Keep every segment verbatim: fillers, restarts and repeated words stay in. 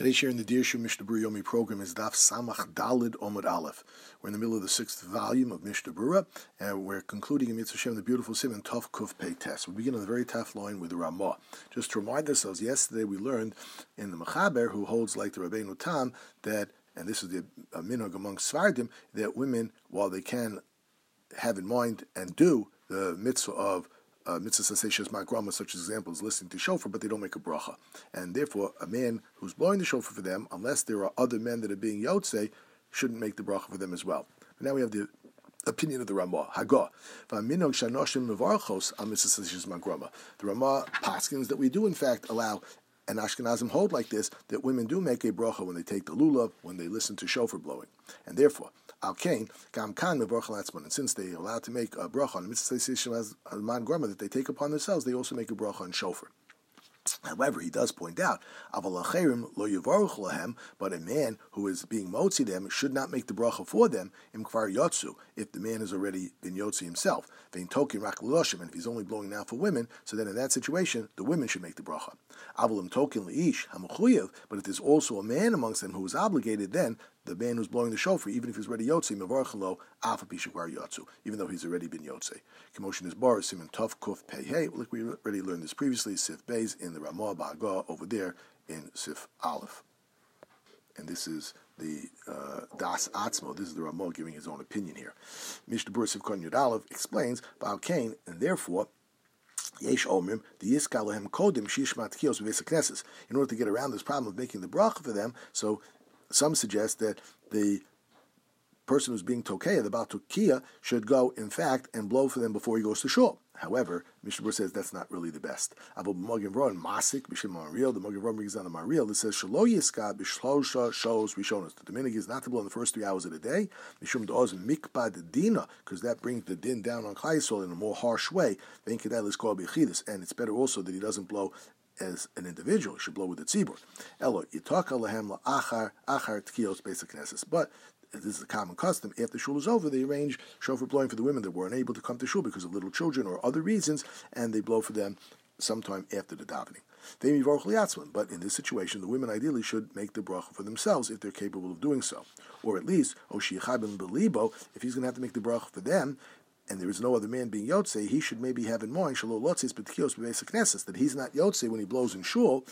Today's share in the Dirshu Mishnah Berurah Yomi program is Daf Samach Dalid Omud Aleph. We're in the middle of the sixth volume of Mishnah Berurah, and we're concluding in Mitzvah Shem the beautiful Simon Tov Kuf Pei Tes. We begin on the very tough line with the Ramah. Just to remind ourselves, yesterday we learned in the Mechaber, who holds like the Rabbeinu Tam, that, and this is the uh, minhag among Svardim, that women, while they can have in mind and do the mitzvah of Uh, mitzvah saseshes magrama, such as examples, listening to shofar, but they don't make a bracha. And therefore, a man who's blowing the shofar for them, unless there are other men that are being yotzei, shouldn't make the bracha for them as well. But now we have the opinion of the Ramah. Hagah. The Ramah paskins that we do, in fact, allow, and Ashkenazim hold like this, that women do make a bracha when they take the lulav, when they listen to shofar blowing. And therefore, Al Kain, Gam Kan Mevorchalatzman, and since they are allowed to make a bracha on mitzvah man grama that they take upon themselves, they also make a bracha on shofar. However, he does point out, but a man who is being motzi them should not make the bracha for them, im kvar yotzu, if the man has already been yotzi himself. And if he's only blowing now for women, so then in that situation, the women should make the bracha. But if there's also a man amongst them who is obligated, then the man who's blowing the shofar, even if he's already yotzi, even though he's already been yotzi. Commotion is bar, Simon Tov Kuf Pei Hey, like we already learned this previously, Sif Beis in the Ramah Ba'agah over there in Sif Aleph. And this is the uh, Das Atzmo, this is the Ramah giving his own opinion here. Mishnah Berurah Sif Kon Yud Aleph explains, Ba'al Kain, and therefore, Yesh Omrim, the Yiskalahem Kodim, Shishmat Kios V'Vesa Knesses. In order to get around this problem of making the bracha for them, so some suggest that the person who's being tokeya, the Baal Tukiya, should go, in fact, and blow for them before he goes to shul. However, Mishnah Berurah says that's not really the best. Abu B'Magin V'Ron, Masik, B'Shem Mariel, the Magin V'Ron brings down the Mariel, it says, Shalo Yiska, B'Shlosha, Shos, Rishonos. The minhag is not to blow in the first three hours of the day, Mishum D'oz, Mikbad Dina, because that brings the din down on Klal Yisrael in a more harsh way. Vein Kedai L'Skol B'Chidus, and it's better also that he doesn't blow as an individual. He should blow with the tzibur. Elo, Yitaka Lahem La'achar, Achar Tkiyos Basic Knesses. But this is a common custom. After shul is over, they arrange shofar blowing for the women that were unable to come to shul because of little children or other reasons, and they blow for them sometime after the davening. But in this situation, the women ideally should make the bracha for themselves if they're capable of doing so. Or at least, if he's going to have to make the bracha for them, and there is no other man being yotzei, he should maybe have in mind that he's not yotzei when he blows in shul,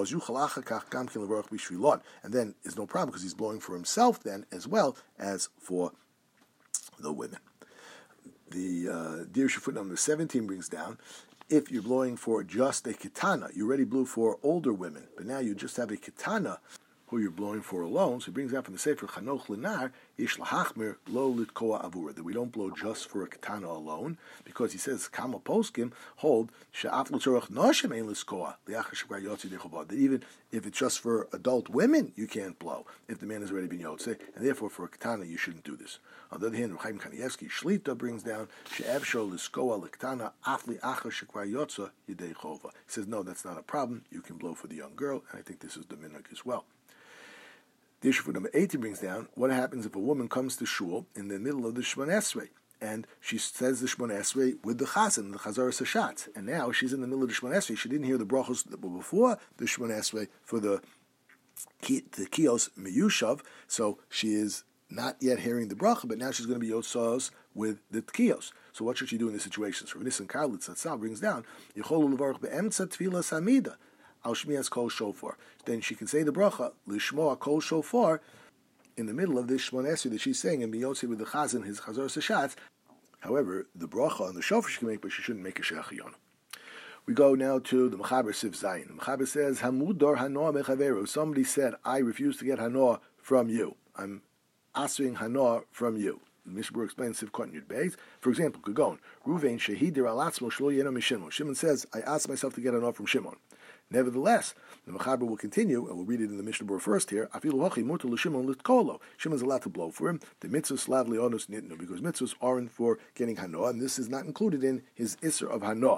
and then is no problem because he's blowing for himself then as well as for the women. The uh, Dirshu foot number seventeen brings down, if you're blowing for just a ketana, you already blew for older women, but now you just have a ketana who you're blowing for alone. So he brings out from the Sefer Chanoch Lenar, Ish Lahachmir Lo Litkoa Avura, that we don't blow just for a katana alone, because he says Kama Poskim hold She'af L'Tzorach Noshem Ein L'Skoa Liachar Shekvar Yotzi Dechobad, that even if it's just for adult women, you can't blow if the man has already been Yotze, and therefore for a katana you shouldn't do this. On the other hand, Chaim Kanievsky Shlita brings down She'ef Shol L'Skoa L'Ktana Af Liachar Shekvar Yotza Yidei Chova. He says no, that's not a problem. You can blow for the young girl, and I think this is the minhag as well. The issue for number eighty brings down, what happens if a woman comes to shul in the middle of the Shemon Esrei, and she says the Shemon Esrei with the Chazan, the Chazar Sashat, and now she's in the middle of the Shemon Esrei. She didn't hear the brachos that were before the Shemon Esrei for the the Kios Meyushav, so she is not yet hearing the bracha, but now she's going to be yotzos with the Kios. So what should she do in this situation? So Nissan Karlitz Tzal brings down, Yecholu Levarach Be'emtza Tfilas Hamida. Al Shmias Kol Shofar. Then she can say the bracha Lishmoa Kol Shofar in the middle of this Shemon Esrei that she's saying and be yotzei with the Chazan, his Chazar Sashat. However, the bracha on the shofar she can make, but she shouldn't make a Sheachiyonu. We go now to the Mechaber Sif Zayin. The Mechaber says Hamudor Hanoah Mechaveru. Somebody said, I refuse to get Hanoah from you. I'm asking Hanoah from you. Mishnah Berurah explains Sif Kon Yud Beis. For example, Gagon Ruvain Shehidir Alatzmo Shlo Yeno Mishimon. Shimon says, I asked myself to get Hanoah from Shimon. Nevertheless, the Mechaber will continue, and we'll read it in the Mishnah Berurah first here. Shimon's allowed to blow for him. The mitzvahs slav leonus nitnu, because mitzvahs aren't for getting hanoah, and this is not included in his isser of hanoah.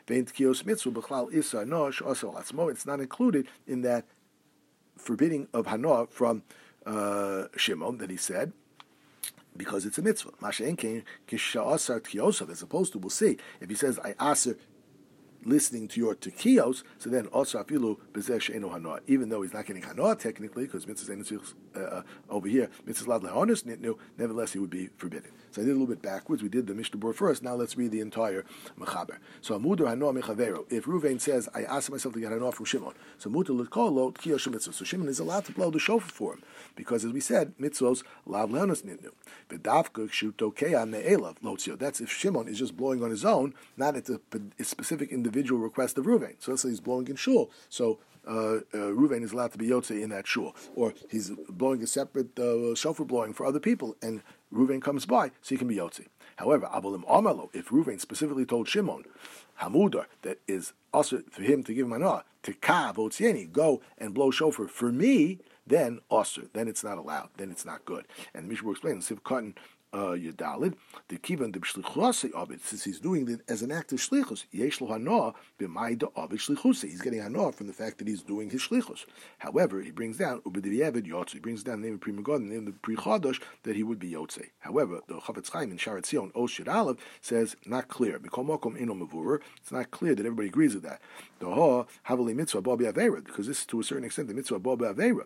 It's not included in that forbidding of hanoah from uh, Shimon that he said, because it's a mitzvah. As opposed to, we'll see, if he says, I aser listening to your tekiyos, so then also afilu bezeh she'enu hanoah. Even though he's not getting hanoah technically, because mitzvah uh, over here, mitzvah lad lehonos nitnu, nevertheless he would be forbidden. So I did a little bit backwards. We did the Mishnah Berurah first. Now let's read the entire mechaber. So amudur hanoah mechavero. If Ruvain says, I asked myself to get hanoah from Shimon, so mutar l'kol lo tkiyos mitzvah. So Shimon is allowed to blow the shofar for him, because as we said, mitzvos lad lehonos nitnu. V'davka kshutokeya me'elav lotzio. That's if Shimon is just blowing on his own, not at the a specific individual request of Ruvain. So let's say he's blowing in shul. So uh, uh, Ruvain is allowed to be yotze in that shul. Or he's blowing a separate uh, shofar blowing for other people, and Ruvain comes by, so he can be yotze. However, Abolim Amalo, if Ruvain specifically told Shimon, Hamudar, that is also for him to give him anah, to ka votzieni, go and blow shofar for me, then also, then it's not allowed, then it's not good. And the Mishnah will explain, Siv Cotton, Uh, Yedalid, the kivan the b'shlichus of it, since he's doing it as an act of shlichus, yesh lo hanoah b'mayda of shlichus. He's getting hanoah from the fact that he's doing his shlichus. However, he brings down ubediavad yotze. He brings down the name of Pri Megadim, the name of the Pri Chodosh, that he would be yotze. However, the Chavetz Chaim in Sharat Zion Os Shir Aleph says not clear. Mikol mokom ino mevurer. It's not clear that everybody agrees with that. The ha havali mitzvah bo be'avera, because this is to a certain extent the mitzvah bo be'avera.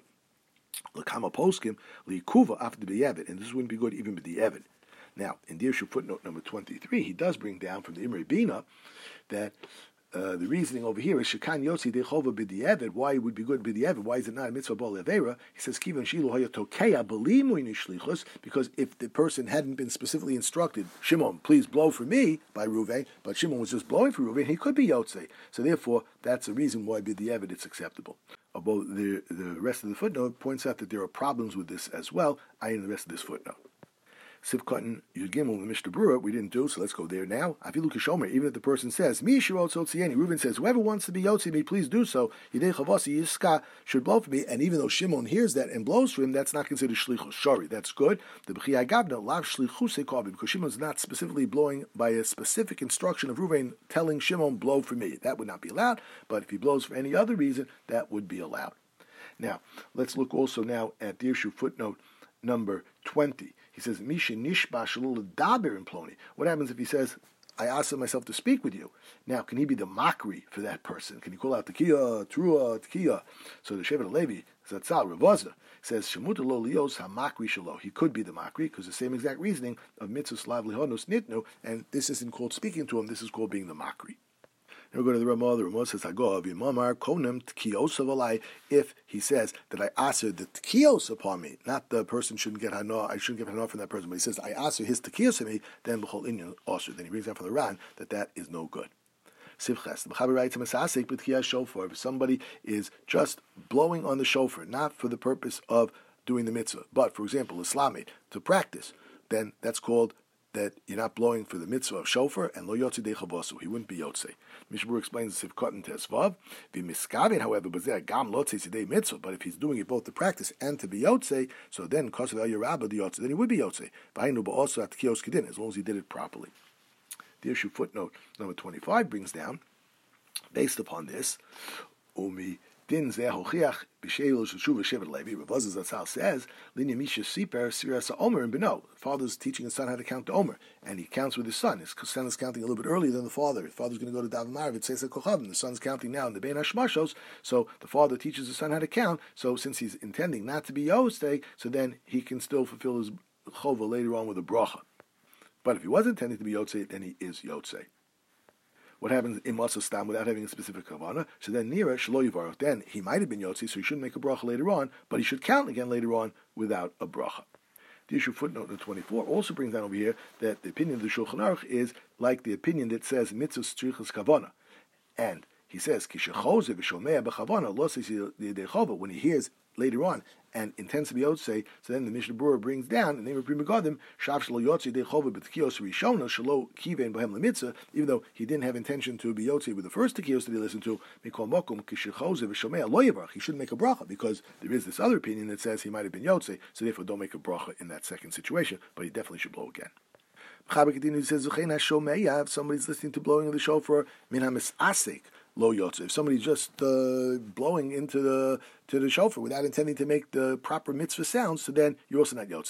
L'kama poskim li'kuva after the b'yevet, and this wouldn't be good even with the yevet. Now, in Dirshu footnote number twenty-three, he does bring down from the Imre Bina that uh, the reasoning over here is shekan yotzi dechova b'di'evet. Why it would be good b'di'evet? Why is it not a mitzvah b'ol levera? He says kivan shilu haya tokeya b'limu nishlichus, because if the person hadn't been specifically instructed, Shimon, please blow for me by Ruvain, but Shimon was just blowing for Ruvain, he could be yotze. So therefore, that's the reason why b'di'evet it's acceptable. Although the the rest of the footnote points out that there are problems with this as well. I in the rest of this footnote. Sivkatan Yud Gimel the Mishnah Berurah we didn't do, so let's go there now. Afilu kishomer, even if the person says Mi shirot tzotzieni, Reuben says whoever wants to be yotzi me, please do so. Yidei chavasi yiska should blow for me, and even though Shimon hears that and blows for him, that's not considered shlichus. Sorry, that's good. The b'chiyai gavna lav shlichus hekabi, because Shimon's not specifically blowing by a specific instruction of Reuben telling Shimon blow for me. That would not be allowed. But if he blows for any other reason, that would be allowed. Now let's look also now at Dirshu footnote number twenty. He says, Misha nishba shalul daber in Ploni. What happens if he says, I asked myself to speak with you? Now, can he be the mockery for that person? Can he call out Tekiya, Trua, Tekiya? So the Shevet Levi, Zatzal, Ravaza, says, Shemuta lo lios ha-makri shalo. He could be the mockery, because the same exact reasoning of mitzvah slav lihonos nitnu, and this isn't called speaking to him, this is called being the mockery. Now we go to the Ramah. The Ramah says, if he says that I aser the tekiyos upon me, not the person shouldn't get hanoah, I shouldn't get hanoah from that person, but he says, I aser his tekiyos on me, then b'chol inyan aser. Then he brings down from the Ran that that is no good. Sivches, the Mechaber writes, if somebody is just blowing on the shofar, not for the purpose of doing the mitzvah, but, for example, Islami, to practice, then that's called that you're not blowing for the mitzvah of shofar, and lo yotze de chavasu, he wouldn't be yotze. Mishnah Berurah explains the Sivkot and Tesvav. V'miskaven, however, but there gam lotze sidei mitzvah. But if he's doing it both to practice and to be yotze, so then kosav el yerabah the yotze, then he would be yotze. V'hainu ba'osu at kiyos kedin, as long as he did it properly. The issue footnote number twenty-five brings down, based upon this, umi. Din zeh hochiach b'sheil sheshuv shevet Levi. Rav Elazar Zatzal says, "Linya misha siper sirasa omer and beno." The father's teaching his son how to count the omer, and he counts with his son. His son is counting a little bit earlier than the father. The father's going to go to Daven Marav. It says a kochavim. The son's counting now in the Bein Hashmashos. So the father teaches his son how to count. So since he's intending not to be yosei, so then he can still fulfill his chova later on with a bracha. But if he was intending to be yosei, then he is yosei. What happens in Matzah Stam without having a specific kavanah? So then Nira Shlo Yivarach. Then he might have been Yotzi, so he shouldn't make a bracha later on, but he should count again later on without a bracha. The issue footnote in twenty-four also brings down over here that the opinion of the Shulchan Aruch is like the opinion that says mitzvah strichas kavanah, and he says kishechoze v'shomea b'chavana lo says the when he hears later on and intends to be Yotzei, so then the Mishnah Berurah brings down in the name of Pri Megadim, Shav Shelo Yotzei Dechova B'Tekiyos Rishona Shelo Kivein Bohem Lemitzah, even though he didn't have intention to be Yotzei with the first Tekiyos that he listened to, Mikol Mokum Kishechoze V'Shomea Lo Yivarach, he shouldn't make a bracha, because there is this other opinion that says he might have been Yotzei, so therefore don't make a bracha in that second situation, but he definitely should blow again. Chaber continues, he says, if somebody's listening to blowing of the shofar, Min HaMisasek, Lo yotze. If somebody's just uh, blowing into the to the shofar without intending to make the proper mitzvah sounds, so then you're also not yotze.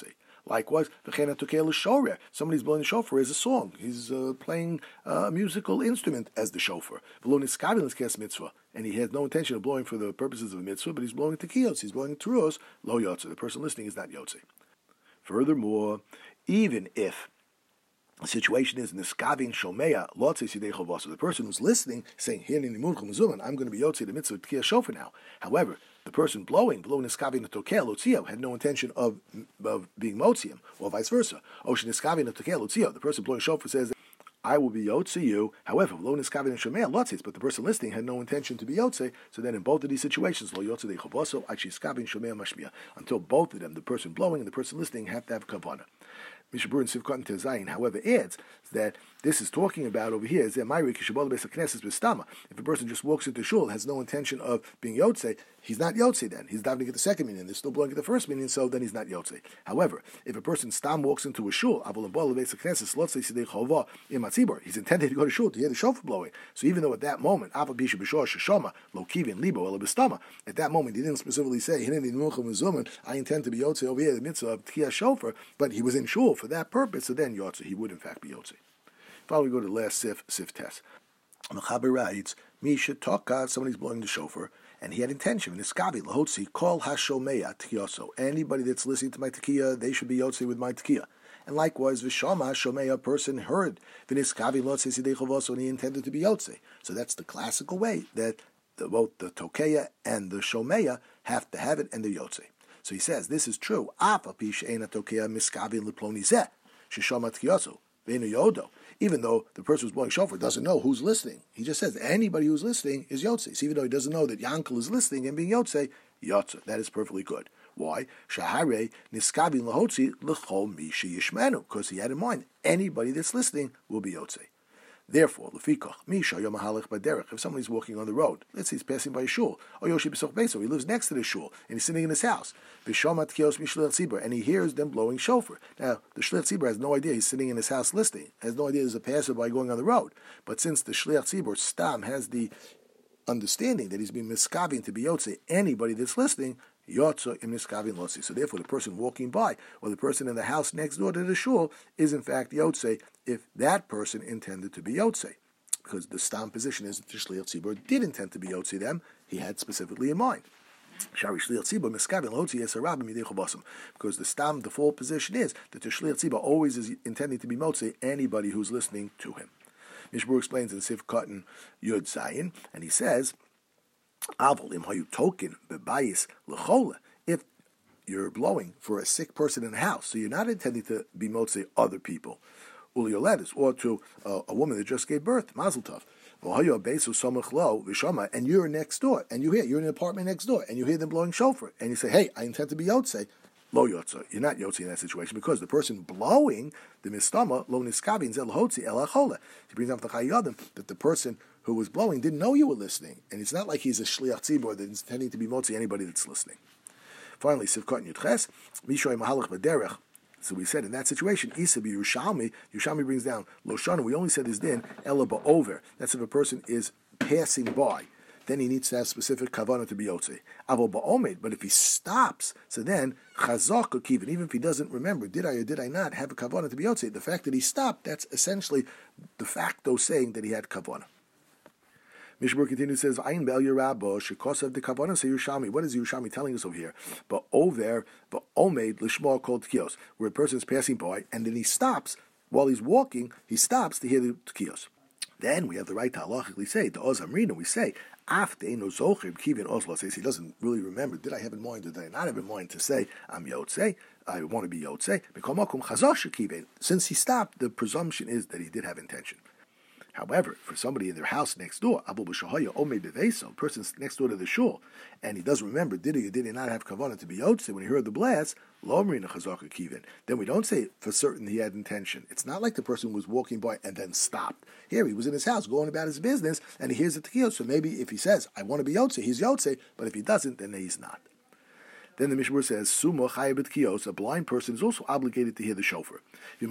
Likewise, somebody's blowing the shofar as a song. He's uh, playing a musical instrument as the shofar. And he has no intention of blowing for the purposes of a mitzvah, but he's blowing tekiyos, he's blowing teruos, lo yotze. The person listening is not yotze. Furthermore, even if the situation is niskavin shomeya lotze sidei chovaso, the person who's listening saying, "Hineni nimurchum zuman," I'm going to be yotze the mitzvah tekiyah shofar now. However, the person blowing, blowing niskavin tokeh lotzio, had no intention of of being motziim, or vice versa. Oshin niskavin tokeh lotzio, the person blowing shofar says, I will be yotze you. However, lo niskavin and shomeya lotzis, but the person listening had no intention to be yotze. So then, in both of these situations, lo yotze de chovaso, achi skavin shomeya mashmiya, until both of them, the person blowing and the person listening, have to have kavanah. Mishnah Berurah in Sivkot Tezayin, however, adds that this is talking about over here is that if a person just walks into shul, has no intention of being yotze, he's not yotze then. He's davening at the second minyan. They're still blowing at the first minyan, so then he's not yotze. However, if a person stam walks into a shul, he's intended to go to shul to hear the shofar blowing. So even though at that moment, at that moment he didn't specifically say, I intend to be yotze over here, the mitzvah of tkiyah shofar, but he was in shul for that purpose, so then yotze, he would in fact be yotze. Finally, we go to the last sif, sif test. Mechaber writes, Misha Toka, somebody's blowing the shofar, and he had intention. Niskavi lahotzi kol hashomeya tkiyoso. Anybody that's listening to my tekiya, they should be yotze with my tekiya. And likewise, v'shama shomeya, person heard v'niskavi lotze sidei chovaso, and he intended to be yotze. So that's the classical way that the, both the tokeya and the shomeya have to have it, and the yotze. So he says this is true. Afa pish eina tokeya miskavi leplonizeh sheshama tkiyoso v'enu yodo. Even though the person who's blowing shofar doesn't know who's listening. He just says anybody who's listening is yotze. So even though he doesn't know that Yankel is listening and being yotze, yotze. That is perfectly good. Why? Shahare niskabin lahotzi l'chol mi sheyishmenu. Because he had in mind anybody that's listening will be yotze. Therefore, lefikach misha yom halech baderech. If somebody's walking on the road, let's say he's passing by a shul, or yoshi b'soch beso, he lives next to the shul and he's sitting in his house. V'shomat kios mishler tzibur, and he hears them blowing shofar. Now, the shliach tzibur has no idea he's sitting in his house listening. Has no idea there's a passerby going on the road. But since the shliach tzibur stam has the understanding that he's being miskavin to be yotze anybody that's listening, yotze im miskavin lotzi. So therefore, the person walking by or the person in the house next door to the shul is in fact yotze if that person intended to be yotze. Because the stam position is that the shliach tzibur did intend to be yotze them, he had specifically in mind. Because the stam default position is that the shliach tzibur always is intending to be motze anybody who's listening to him. Mishnah Berurah explains in Sif Katan Yud Zayin, and he says, Avol im hayu token bebayis lechola. If you're blowing for a sick person in the house, so you're not intending to be motze other people, ulioletis, or to uh, a woman that just gave birth, mazel tov. And you're next door, and you hear, you're in an apartment next door, and you hear them blowing shofar, and you say, hey, I intend to be yotze. Lo yotze. You're not yotze in that situation because the person blowing the mistama lo niskabin zel hotzi el achola. He brings up the chayadim that the person who was blowing didn't know you were listening, and it's not like he's a shliach tzibur that's intending to be motzi anybody that's listening. Finally, Sivkot Yudches mishoy mahalach b'derech. So we said in that situation, Isa be Yerushalmi. Yerushalmi brings down lo shana. We only said this din ela ba'over. That's if a person is passing by. Then he needs to have specific kavanah to be yotze. Avol ba'omed, but if he stops, so then chazak kivin, even if he doesn't remember, did I or did I not have a kavanah to be yotze? The fact that he stopped, that's essentially de facto saying that he had kavanah. Mishnah Berurah continues, says, Ayin bel yerabo shekosav de kavanah say Yerushalmi. What is Yerushalmi telling us over here? But over, but omed lishma called tkiyos, where a person is passing by and then he stops while he's walking. He stops to hear the tkiyos. Then we have the right to halachically say, to Oz Amrina, we say, after no zochim kivin oslo, says he doesn't really remember. Did I have in mind or did I not have in mind to say, I'm yotze, I want to be yotze? Since he stopped, the presumption is that he did have intention. However, for somebody in their house next door, a person next door to the shul, and he doesn't remember, did he or did he not have kavanah to be yotze when he heard the blast, then we don't say for certain he had intention. It's not like the person was walking by and then stopped. Here, he was in his house going about his business, and he hears the tekiah, so maybe if he says, I want to be yotze, he's yotze, but if he doesn't, then he's not. Then the Mishnah says, Suma chayabit kios, a blind person is also obligated to hear the shofar. And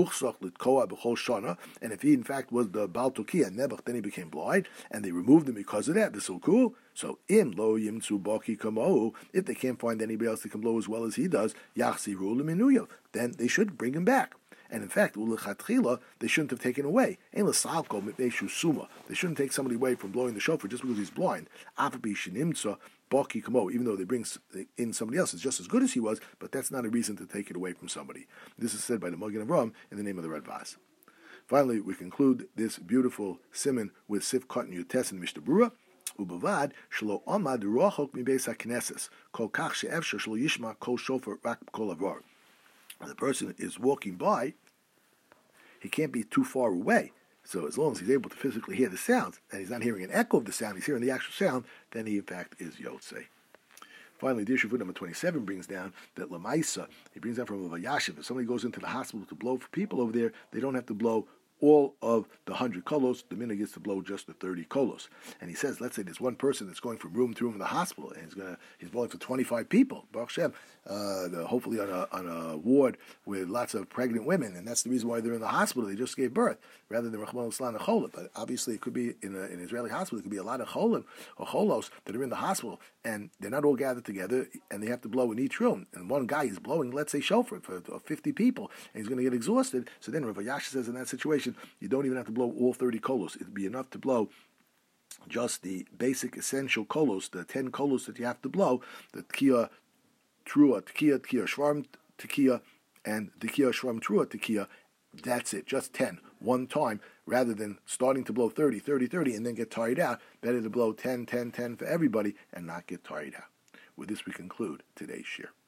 if he in fact was the Baal Tokiya Nebuch, then he became blind, and they removed him because of that. This is so cool. So im lo yimtzu baki kamo, if they can't find anybody else that can blow as well as he does, yachziru leminuyo, then they should bring him back. And in fact, ulechatchila, they shouldn't have taken away. Ein l'salko mipnei suma. They shouldn't take somebody away from blowing the shofar just because he's blind. Afabi shenimtza baki kamo, even though they bring in somebody else, it's just as good as he was, but that's not a reason to take it away from somebody. This is said by the Magen Avraham in the name of the Radbaz. Finally, we conclude this beautiful siman with Sif Katan Yutes and Mishnah Berurah. Ubavad shelo amad rochok mibeis hakneses kol kach she'efshar shelo yishma kol shofar rak kol avar. The person is walking by, he can't be too far away. So as long as he's able to physically hear the sound, and he's not hearing an echo of the sound, he's hearing the actual sound, then he in fact is Yotzei. Finally, Dir Shuvut number twenty-seven brings down that Lamaisa, he brings down from a Vayashiv, if somebody goes into the hospital to blow for people over there, they don't have to blow all of the one hundred kolos, the minhag gets to blow just the thirty kolos. And he says, let's say there's one person that's going from room to room in the hospital, and he's gonna he's blowing for twenty-five people, Baruch Hashem, uh, the, hopefully on a on a ward with lots of pregnant women, and that's the reason why they're in the hospital. They just gave birth, rather than Rachmana litzlan a cholim. But obviously, it could be in a, an Israeli hospital. It could be a lot of cholim or cholos that are in the hospital, and they're not all gathered together, and they have to blow in each room. And one guy is blowing, let's say, shofar for fifty people, and he's going to get exhausted. So then Rav Yash says in that situation, you don't even have to blow all thirty kolos. It'd be enough to blow just the basic essential kolos, the ten kolos that you have to blow, the tkiya trua, tkiya, tkiya shvarm, tkiya, and tkiya shvarm trua, tkiya. That's it, just ten, one time, rather than starting to blow thirty, thirty, thirty, and then get tired out. Better to blow ten, ten, ten for everybody and not get tired out. With this, we conclude today's shir.